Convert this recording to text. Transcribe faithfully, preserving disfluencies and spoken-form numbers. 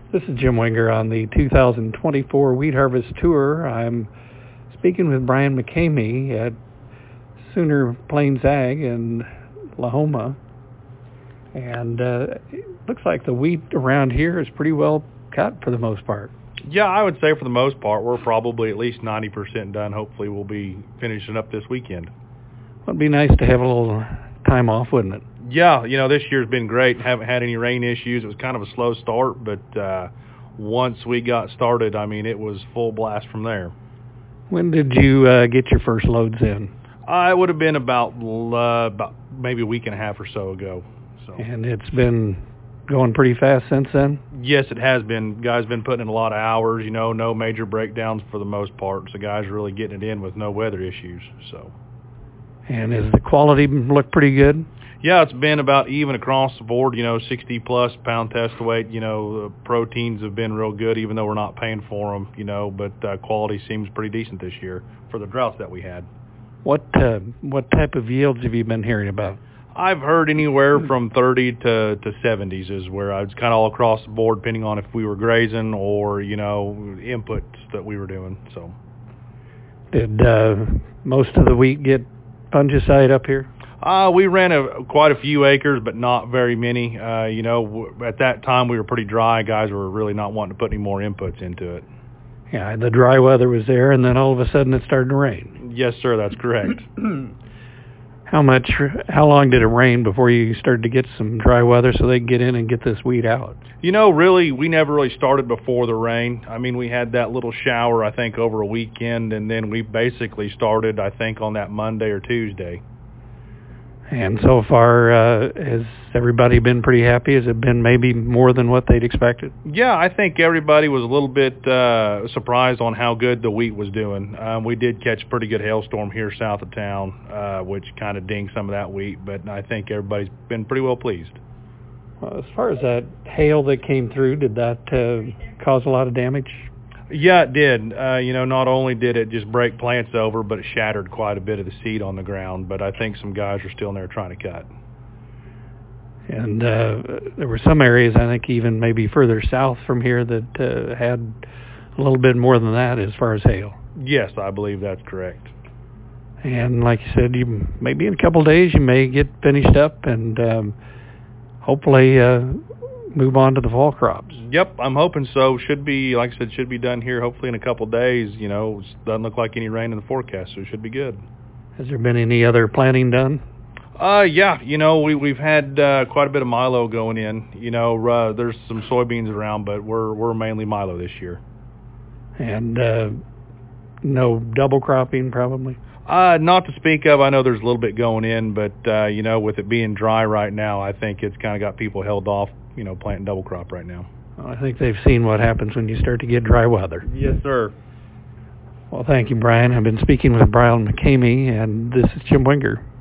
This is Jim Winger on the two thousand twenty-four Wheat Harvest Tour. I'm speaking with Brian McCamey at Sooner Plains Ag in Lahoma. And uh, it looks like the wheat around here is pretty well cut for the most part. Yeah, I would say for the most part, we're probably at least ninety percent done. Hopefully we'll be finishing up this weekend. Well, it'd be nice to have a little time off, wouldn't it? Yeah, you know, this year's been great. Haven't had any rain issues. It was kind of a slow start, but uh, once we got started, I mean, it was full blast from there. When did you uh, get your first loads in? Uh, it would have been about uh, about maybe a week and a half or so ago. So. And it's been going pretty fast since then? Yes, it has been. Guys been putting in a lot of hours, you know, no major breakdowns for the most part. So guys are really getting it in with no weather issues. So. And does the quality look pretty good? Yeah, it's been about even across the board, you know, sixty plus pound test weight. You know, the proteins have been real good, even though we're not paying for them, you know, but uh, quality seems pretty decent this year for the droughts that we had. What uh, what type of yields have you been hearing about? I've heard anywhere from thirty to, to seventies is where I was kind of all across the board, depending on if we were grazing or, you know, inputs that we were doing. So, Did uh, most of the wheat get fungicide up here? Uh, we ran a, quite a few acres, but not very many. Uh, you know, w- at that time we were pretty dry. Guys were really not wanting to put any more inputs into it. Yeah, the dry weather was there, and then all of a sudden it started to rain. Yes, sir, that's correct. How much, how long did it rain before you started to get some dry weather so they could get in and get this wheat out? You know, really, we never really started before the rain. I mean, we had that little shower, I think, over a weekend, and then we basically started, I think, on that Monday or Tuesday. And so far, uh, has everybody been pretty happy? Has it been maybe more than what they'd expected? Yeah, I think everybody was a little bit uh, surprised on how good the wheat was doing. Um, we did catch a pretty good hailstorm here south of town, uh, which kind of dinged some of that wheat, but I think everybody's been pretty well pleased. Well, as far as that hail that came through, did that uh, cause a lot of damage? Yeah, it did. Uh, you know, not only did it just break plants over, but it shattered quite a bit of the seed on the ground. But I think some guys are still in there trying to cut. And uh, there were some areas, I think even maybe further south from here, that uh, had a little bit more than that as far as hail. Yes, I believe that's correct. And like you said, you maybe in a couple of days you may get finished up and um, hopefully uh, move on to the fall crops. Yep, I'm hoping so. Should be, like I said, should be done here hopefully in a couple of days. You know, it doesn't look like any rain in the forecast, so it should be good. Has there been any other planting done? Uh, yeah, you know, we, we've had uh, quite a bit of milo going in. You know, uh, there's some soybeans around, but we're we're mainly milo this year. And uh, no double cropping probably? Uh, not to speak of. I know there's a little bit going in, but, uh, you know, with it being dry right now, I think it's kind of got people held off, you know, planting double crop right now. Well, I think they've seen what happens when you start to get dry weather. Yes, sir. Well, thank you, Brian. I've been speaking with Brian McCamey, and this is Jim Winger.